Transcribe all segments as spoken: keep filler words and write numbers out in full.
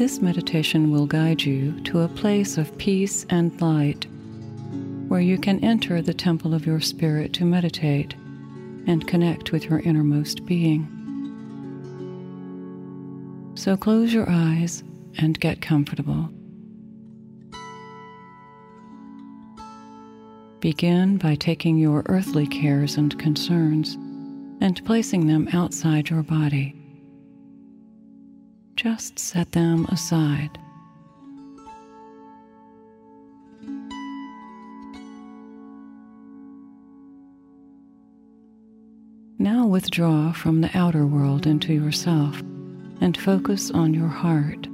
This meditation will guide you to a place of peace and light, where you can enter the temple of your spirit to meditate and connect with your innermost being. So close your eyes and get comfortable. Begin by taking your earthly cares and concerns and placing them outside your body. Just set them aside. Now withdraw from the outer world into yourself and focus on your heart.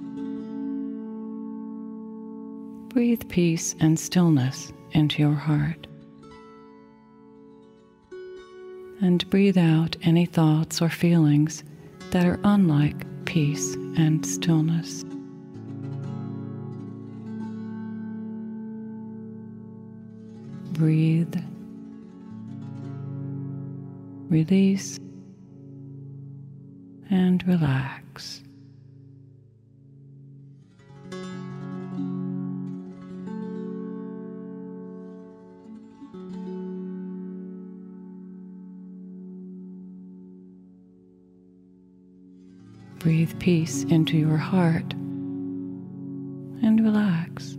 Breathe peace and stillness into your heart. And breathe out any thoughts or feelings that are unlike peace and stillness. Breathe. Release and relax. Breathe peace into your heart and relax.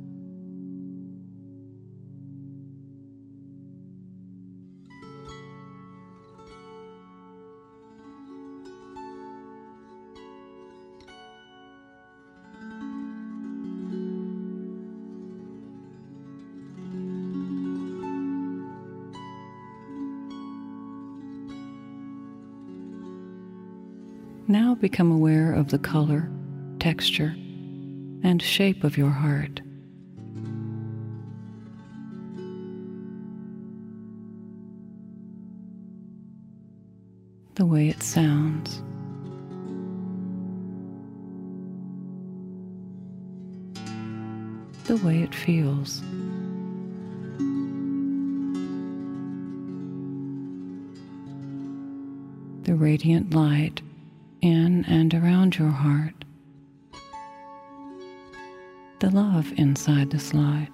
Now become aware of the color, texture, and shape of your heart. The way it sounds. The way it feels. The radiant light in and around your heart, the love inside this light.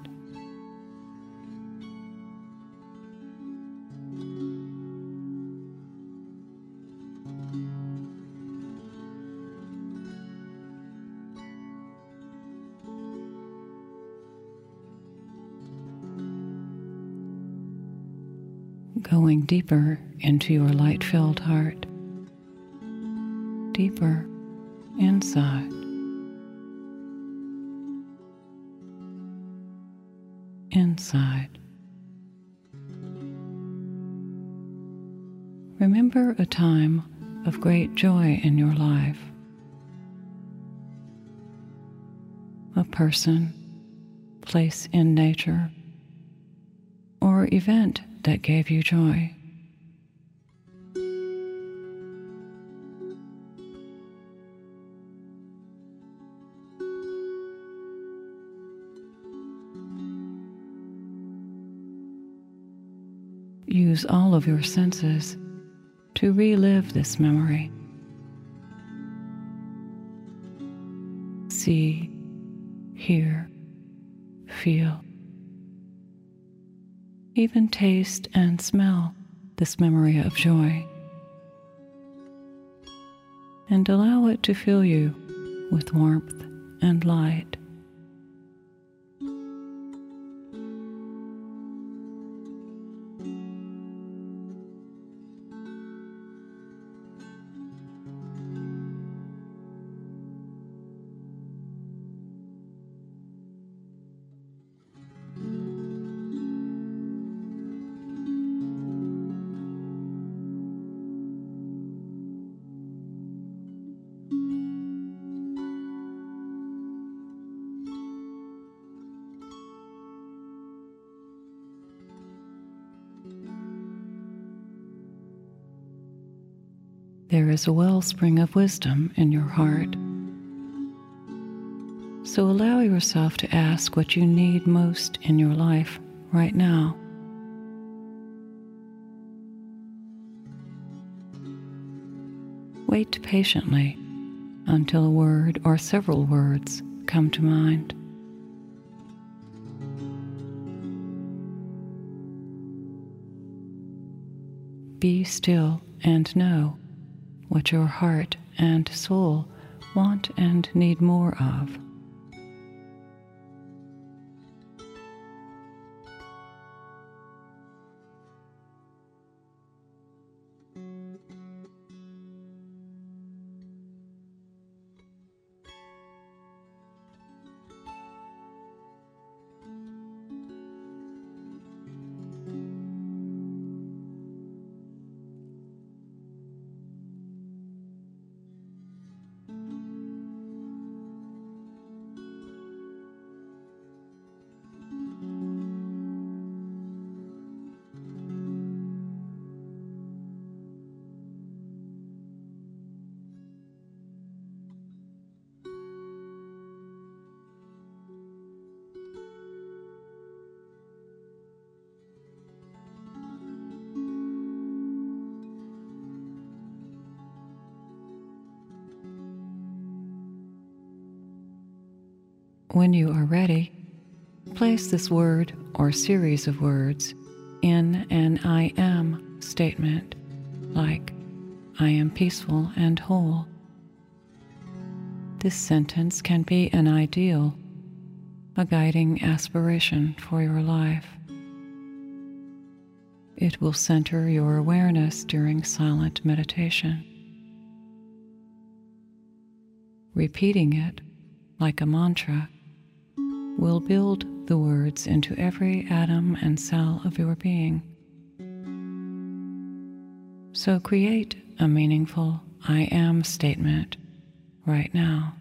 Going deeper into your light-filled heart. Deeper inside. Inside. Remember a time of great joy in your life. A person, place in nature, or event that gave you joy. Use all of your senses to relive this memory. See, hear, feel. Even taste and smell this memory of joy. And allow it to fill you with warmth and light. There is a wellspring of wisdom in your heart. So allow yourself to ask what you need most in your life right now. Wait patiently until a word or several words come to mind. Be still and know what your heart and soul want and need more of. When you are ready, place this word or series of words in an I am statement, like, I am peaceful and whole. This sentence can be an ideal, a guiding aspiration for your life. It will center your awareness during silent meditation. Repeating it, like a mantra, will build the words into every atom and cell of your being. So create a meaningful I am statement right now.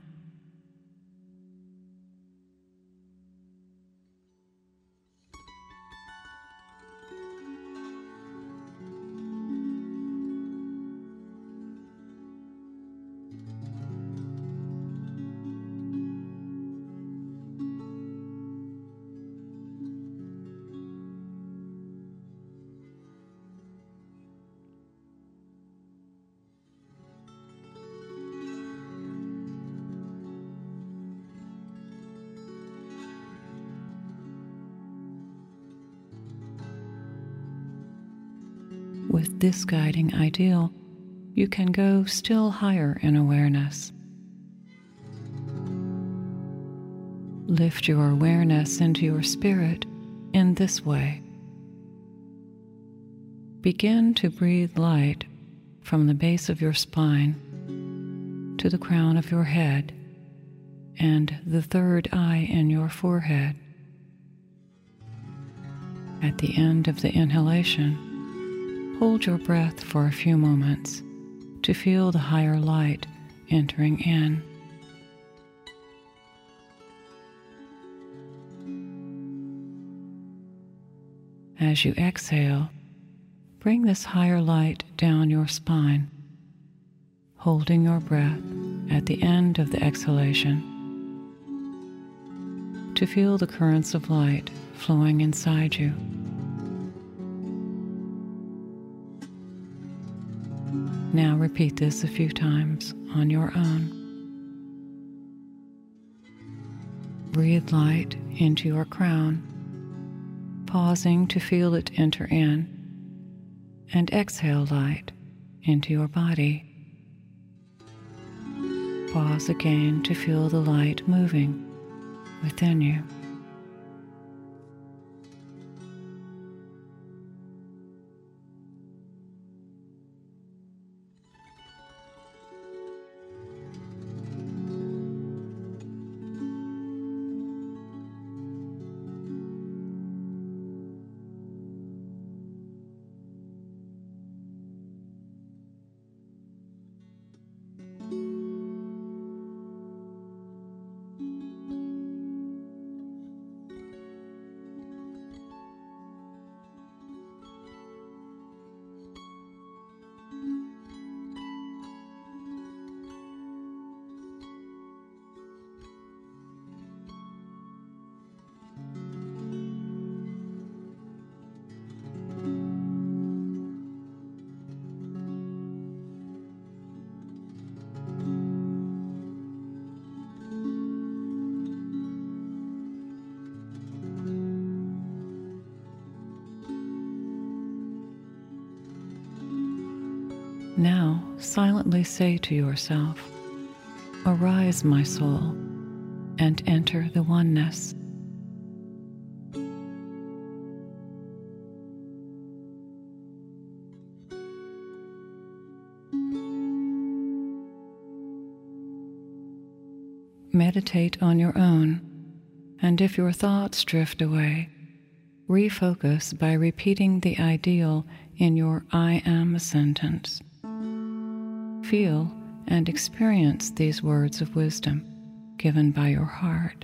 With this guiding ideal, you can go still higher in awareness. Lift your awareness into your spirit in this way. Begin to breathe light from the base of your spine to the crown of your head and the third eye in your forehead. At the end of the inhalation, hold your breath for a few moments to feel the higher light entering in. As you exhale, bring this higher light down your spine, holding your breath at the end of the exhalation to feel the currents of light flowing inside you. Now repeat this a few times on your own. Breathe light into your crown, pausing to feel it enter in, and exhale light into your body. Pause again to feel the light moving within you. Now silently say to yourself, "Arise, my soul, and enter the oneness." Meditate on your own, and if your thoughts drift away, refocus by repeating the ideal in your I am sentence. Feel and experience these words of wisdom given by your heart.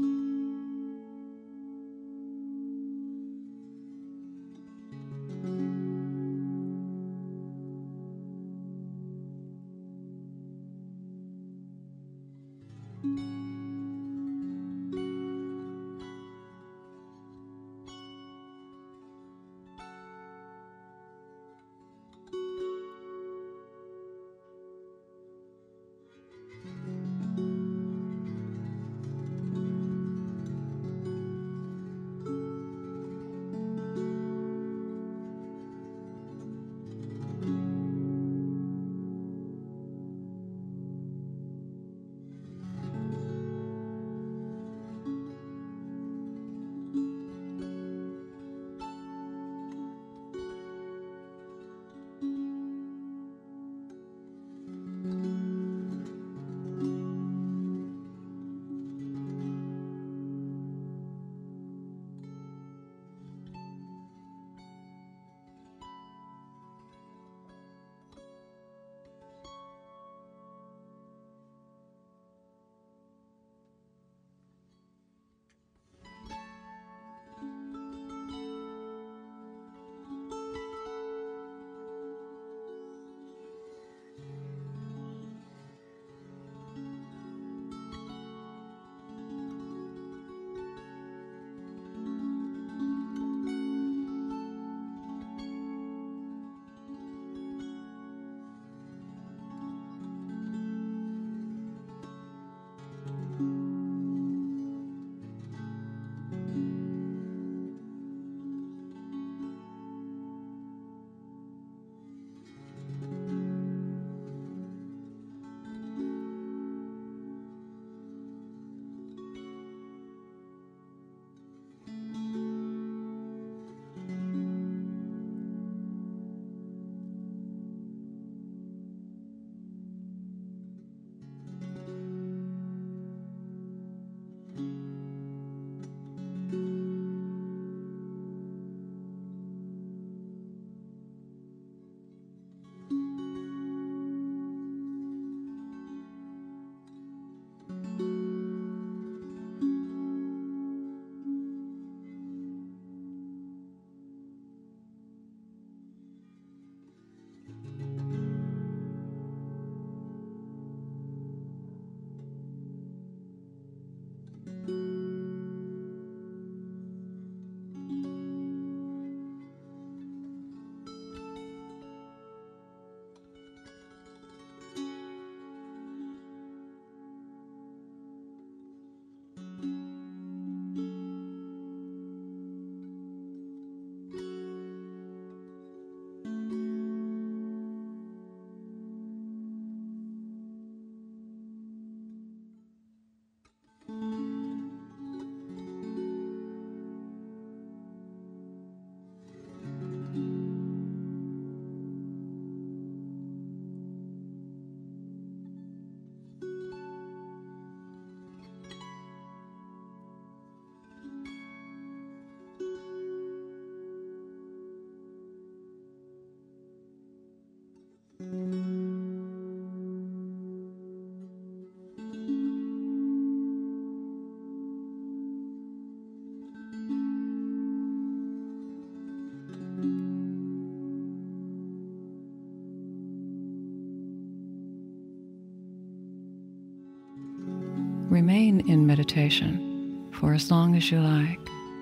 Remain in meditation for as long as you like.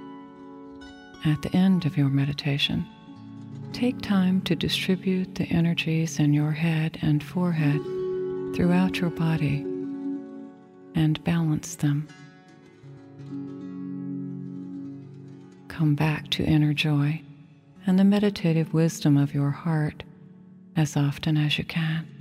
At the end of your meditation, take time to distribute the energies in your head and forehead throughout your body and balance them. Come back to inner joy and the meditative wisdom of your heart as often as you can.